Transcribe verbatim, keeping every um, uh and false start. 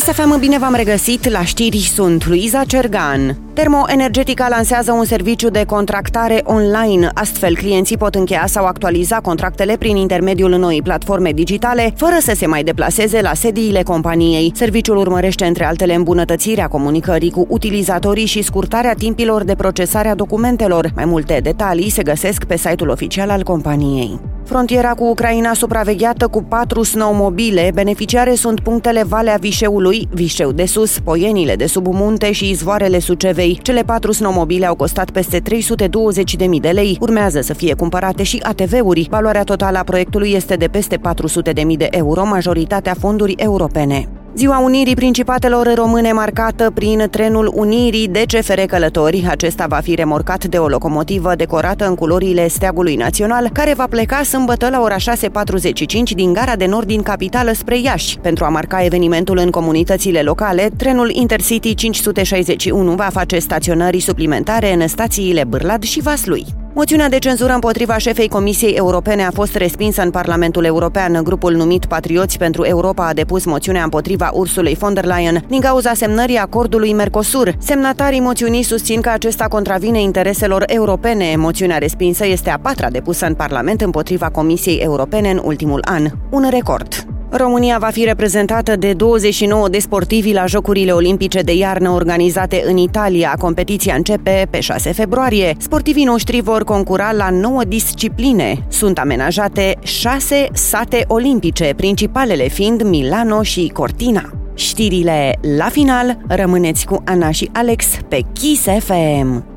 Kiss F M, bine v-am regăsit, la știri sunt Luiza Cergan. Termoenergetica lansează un serviciu de contractare online. Astfel, clienții pot încheia sau actualiza contractele prin intermediul noii platforme digitale, fără să se mai deplaseze la sediile companiei. Serviciul urmărește, între altele, îmbunătățirea comunicării cu utilizatorii și scurtarea timpilor de procesare a documentelor. Mai multe detalii se găsesc pe site-ul oficial al companiei. Frontiera cu Ucraina supravegheată cu patru snowmobile. Beneficiare sunt punctele Valea Vișeului, Vișeu de Sus, Poienile de sub munte și izvoarele Sucevei. Cele patru snowmobile au costat peste trei sute douăzeci de mii de lei. Urmează să fie cumpărate și A T V-uri. Valoarea totală a proiectului este de peste patru sute de mii de euro, majoritatea fonduri europene. Ziua Unirii Principatelor Române marcată prin trenul Unirii de C F R Călători. Acesta va fi remorcat de o locomotivă decorată în culorile steagului național, care va pleca sâmbătă la ora șase patruzeci și cinci din gara de nord din capitală spre Iași. Pentru a marca evenimentul în comunitățile locale, trenul Intercity cinci sute șaizeci și unu va face staționări suplimentare în stațiile Bârlad și Vaslui. Moțiunea de cenzură împotriva șefei Comisiei Europene a fost respinsă în Parlamentul European. Grupul numit Patrioți pentru Europa a depus moțiunea împotriva Ursulei von der Leyen din cauza semnării acordului Mercosur. Semnatarii moțiunii susțin că acesta contravine intereselor europene. Moțiunea respinsă este a patra depusă în Parlament împotriva Comisiei Europene în ultimul an. Un record. România va fi reprezentată de douăzeci și nouă de sportivi la Jocurile Olimpice de iarnă organizate în Italia. Competiția începe pe șase februarie. Sportivii noștri vor concura la nouă discipline. Sunt amenajate șase sate olimpice, principalele fiind Milano și Cortina. Știrile la final, rămâneți cu Ana și Alex pe Kiss F M.